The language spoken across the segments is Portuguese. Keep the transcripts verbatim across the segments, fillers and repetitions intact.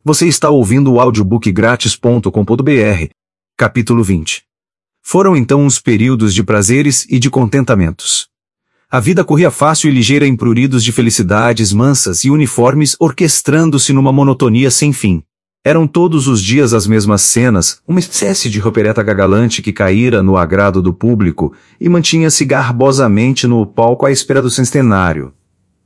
Você está ouvindo o audiobook grátis ponto com ponto br. Capítulo vinte. Foram então uns períodos de prazeres e de contentamentos. A vida corria fácil e ligeira em pruridos de felicidades mansas e uniformes orquestrando-se numa monotonia sem fim. Eram todos os dias as mesmas cenas, uma espécie de opereta gagalante que caíra no agrado do público e mantinha-se garbosamente no palco à espera do centenário.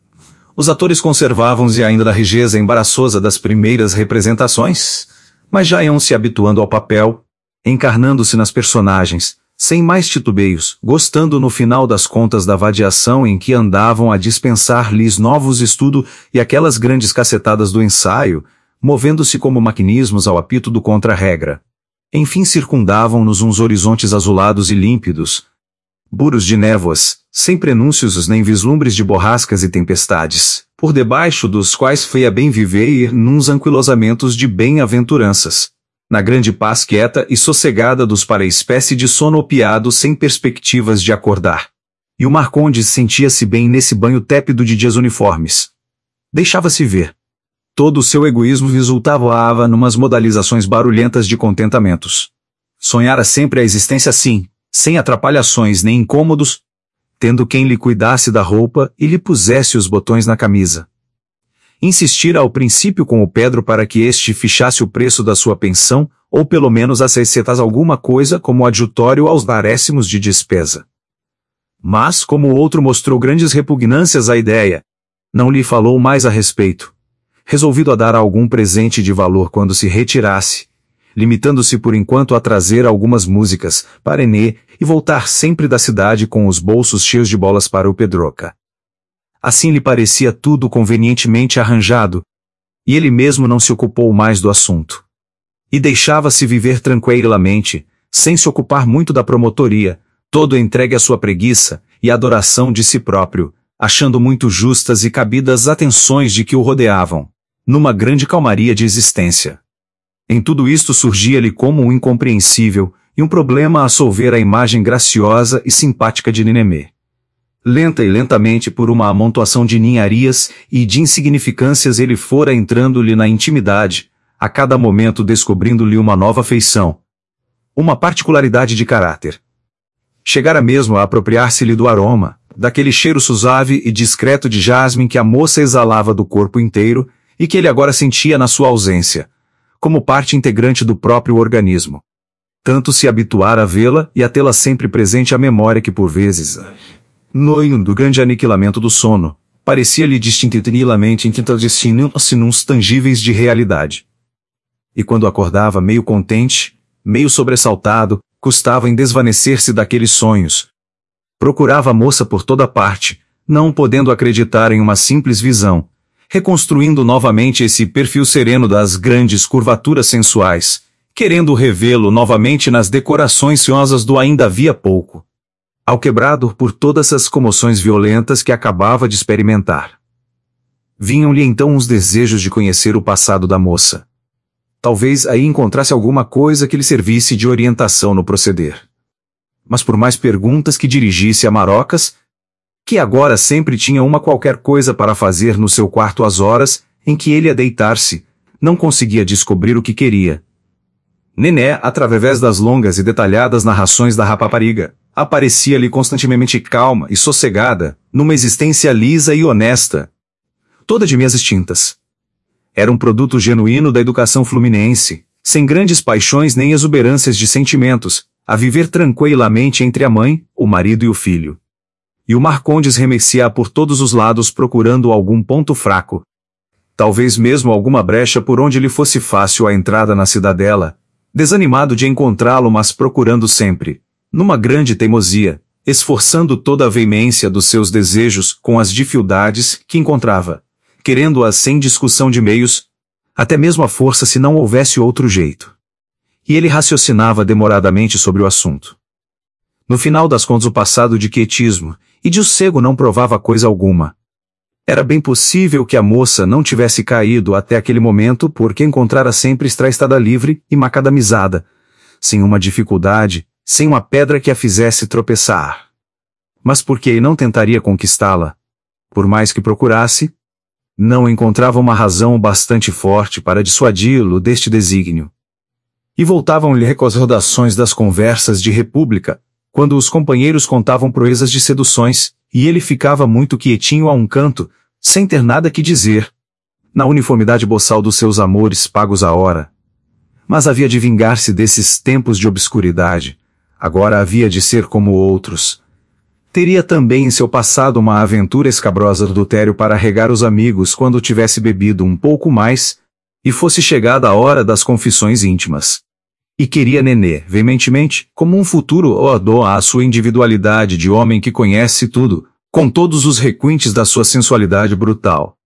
Os atores conservavam-se ainda da rigidez embaraçosa das primeiras representações, mas já iam se habituando ao papel, encarnando-se nas personagens, sem mais titubeios, gostando no final das contas da vadiação em que andavam a dispensar-lhes novos estudos e aquelas grandes cacetadas do ensaio, movendo-se como maquinismos ao apito do contra-regra. Enfim circundavam-nos uns horizontes azulados e límpidos, buros de névoas, sem prenúncios nem vislumbres de borrascas e tempestades, por debaixo dos quais feia bem viver nuns anquilosamentos de bem-aventuranças, na grande paz quieta e sossegada dos para espécie de sono opiado sem perspectivas de acordar. E o Marcondes sentia-se bem nesse banho tépido de dias uniformes. Deixava-se ver. Todo o seu egoísmo resultava numas modalizações barulhentas de contentamentos. Sonhara sempre a existência assim, sem atrapalhações nem incômodos, tendo quem lhe cuidasse da roupa e lhe pusesse os botões na camisa. Insistira ao princípio com o Pedro para que este fichasse o preço da sua pensão, ou pelo menos aceitas alguma coisa como adjutório aos décimos de despesa. Mas, como o outro mostrou grandes repugnâncias à ideia, não lhe falou mais a respeito, resolvido a dar algum presente de valor quando se retirasse, limitando-se por enquanto a trazer algumas músicas, para Enê, e voltar sempre da cidade com os bolsos cheios de bolas para o Pedroca. Assim lhe parecia tudo convenientemente arranjado, e ele mesmo não se ocupou mais do assunto. E deixava-se viver tranquilamente, sem se ocupar muito da promotoria, todo entregue à sua preguiça e adoração de si próprio, achando muito justas e cabidas atenções de que o rodeavam, numa grande calmaria de existência. Em tudo isto surgia-lhe como um incompreensível e um problema a solver a imagem graciosa e simpática de Ninemê. Lenta e lentamente por uma amontoação de ninharias e de insignificâncias ele fora entrando-lhe na intimidade, a cada momento descobrindo-lhe uma nova feição, uma particularidade de caráter. Chegara mesmo a apropriar-se-lhe do aroma, daquele cheiro suave e discreto de jasmim que a moça exalava do corpo inteiro e que ele agora sentia na sua ausência, como parte integrante do próprio organismo. Tanto se habituara a vê-la e a tê-la sempre presente à memória que por vezes, no do grande aniquilamento do sono, parecia-lhe distintivamente interdestinando-se nos tangíveis de realidade. E quando acordava meio contente, meio sobressaltado, custava em desvanecer-se daqueles sonhos. Procurava a moça por toda parte, não podendo acreditar em uma simples visão, reconstruindo novamente esse perfil sereno das grandes curvaturas sensuais, querendo revê-lo novamente nas decorações ciosas do ainda havia pouco, alquebrado por todas as comoções violentas que acabava de experimentar. Vinham-lhe então os desejos de conhecer o passado da moça. Talvez aí encontrasse alguma coisa que lhe servisse de orientação no proceder. Mas por mais perguntas que dirigisse a Marocas, que agora sempre tinha uma qualquer coisa para fazer no seu quarto às horas em que ele ia deitar-se, não conseguia descobrir o que queria. Nené, através das longas e detalhadas narrações da rapariga, aparecia-lhe constantemente calma e sossegada, numa existência lisa e honesta, toda de meias extintas. Era um produto genuíno da educação fluminense, sem grandes paixões nem exuberâncias de sentimentos, a viver tranquilamente entre a mãe, o marido e o filho. E o Marcondes remecia por todos os lados procurando algum ponto fraco, talvez mesmo alguma brecha por onde lhe fosse fácil a entrada na cidadela, desanimado de encontrá-lo mas procurando sempre, numa grande teimosia, esforçando toda a veemência dos seus desejos com as dificuldades que encontrava, querendo-as sem discussão de meios, até mesmo a força se não houvesse outro jeito. E ele raciocinava demoradamente sobre o assunto. No final das contas o passado de quietismo e de sossego não provava coisa alguma. Era bem possível que a moça não tivesse caído até aquele momento porque encontrara sempre estrada livre e macadamizada, sem uma dificuldade, sem uma pedra que a fizesse tropeçar. Mas por que não tentaria conquistá-la? Por mais que procurasse, não encontrava uma razão bastante forte para dissuadi-lo deste desígnio. E voltavam-lhe recordações das conversas de república, quando os companheiros contavam proezas de seduções, e ele ficava muito quietinho a um canto, sem ter nada que dizer, na uniformidade boçal dos seus amores pagos à hora. Mas havia de vingar-se desses tempos de obscuridade, agora havia de ser como outros. Teria também em seu passado uma aventura escabrosa do adultério para regar os amigos quando tivesse bebido um pouco mais, e fosse chegada a hora das confissões íntimas. E queria Nenê, veementemente, como um futuro oador à sua individualidade de homem que conhece tudo, com todos os requintes da sua sensualidade brutal.